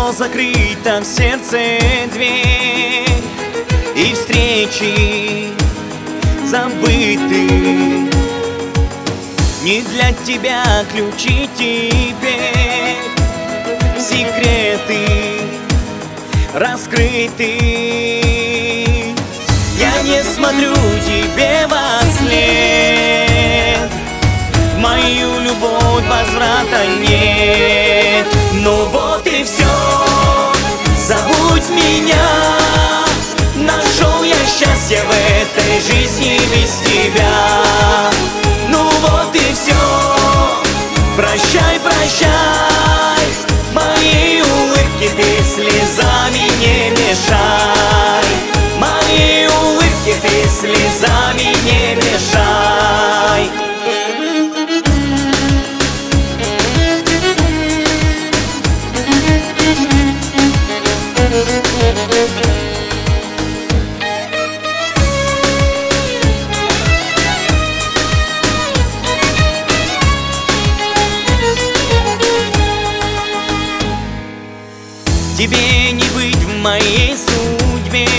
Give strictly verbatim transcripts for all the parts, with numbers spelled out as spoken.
но закрыта в сердце дверь, и встречи забыты. Не для тебя ключи теперь, секреты раскрыты. Я не смотрю тебе во след, в мою любовь возврата нет. Ну вот и все, забудь меня. Нашел я счастье в этой жизни без тебя. Ну вот и все, прощай, прощай. Мои улыбки ты слезами не мешай. Мои улыбки ты слезами не мешай. Тебе не быть в моей судьбе,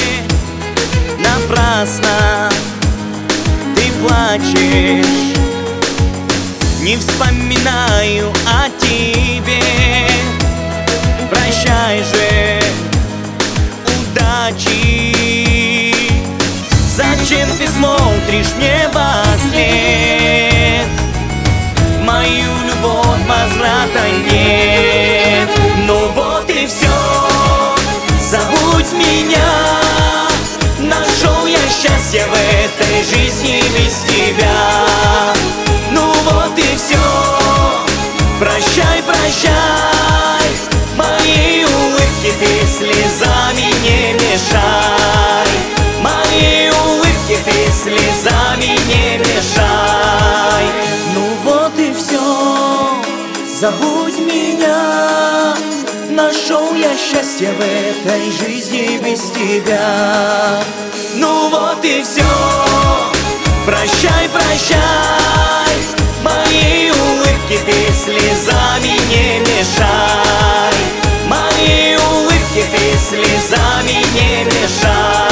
напрасно ты плачешь. Не вспоминаю о тебе, прощай же, удачи. Зачем ты смотришь мне вслед? В мою любовь возврата нет. Ну вот и все, забудь меня. Нашел я счастье в этой жизни без тебя. Ну вот и все, прощай, прощай. Мои улыбки ты слезами не мешай. Мои улыбки ты слезами не мешай. Ну вот и все, забудь меня. Нашел я счастье в этой жизни без тебя. Ну вот и все, прощай, прощай. Мои улыбки ты слезами не мешай. Мои улыбки ты слезами не мешай.